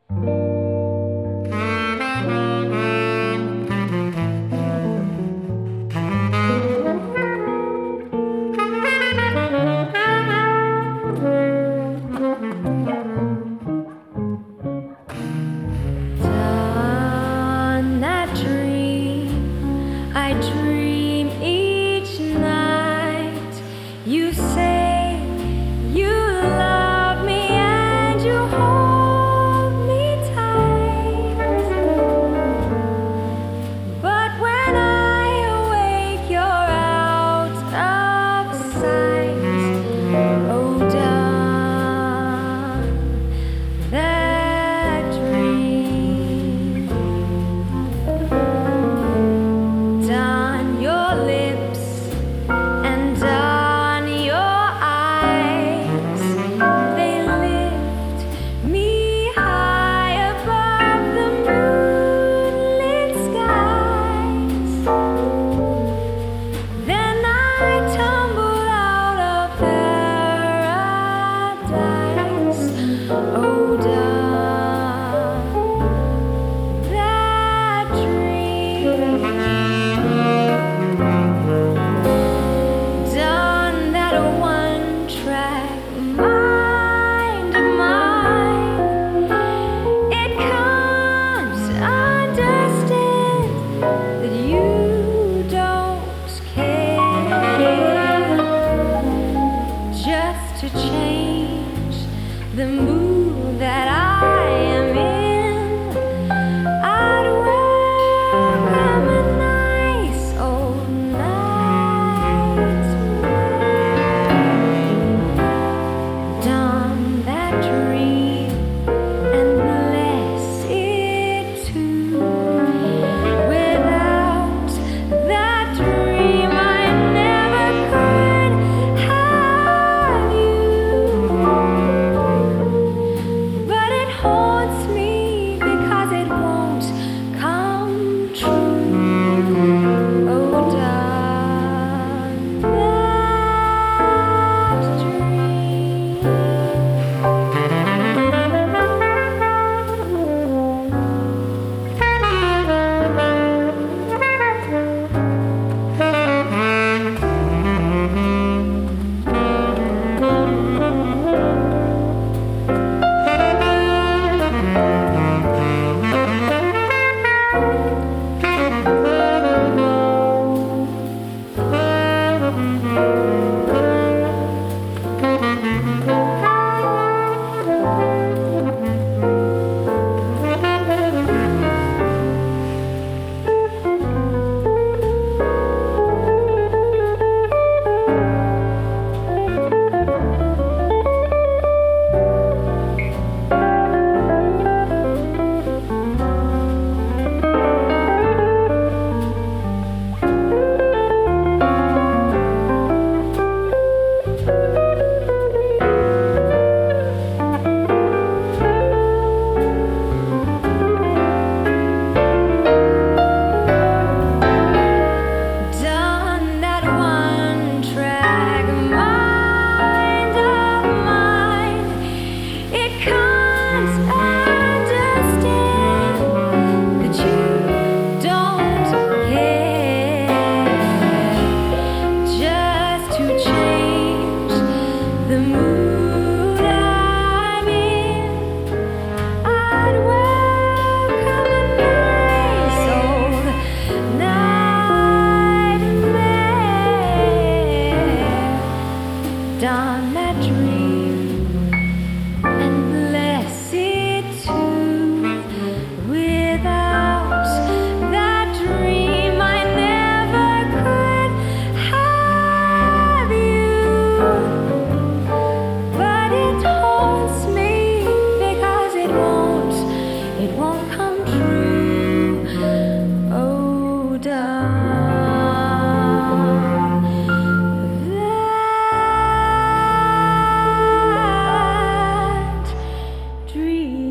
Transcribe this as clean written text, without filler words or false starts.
Done that dream I dream each night. You say you love me and you hold me tight. But when I awake, you're out of sight. Oh, done that dream. Done your lips and done your eyes. They lift me high above the moonlit skies. Then I tumble out of paradise. Oh, done that dream. Done that one-track mind of mine. It can't understand that you don't care. Just to change the mood that I am in, I'd welcome a nice old night's rest. Done that dream and bless it too. Without that dream, I never could have you. But it haunts me because it won't come true. Oh, done that dream. Done that one-track mind of mine. It can't understand that you don't care. Just to change the mood I'm in, I'd welcome a nice old nightmare. Done that dream and bless it too. Without that dream, I never could have you. But it haunts me because it won't come true. Oh, done that dream.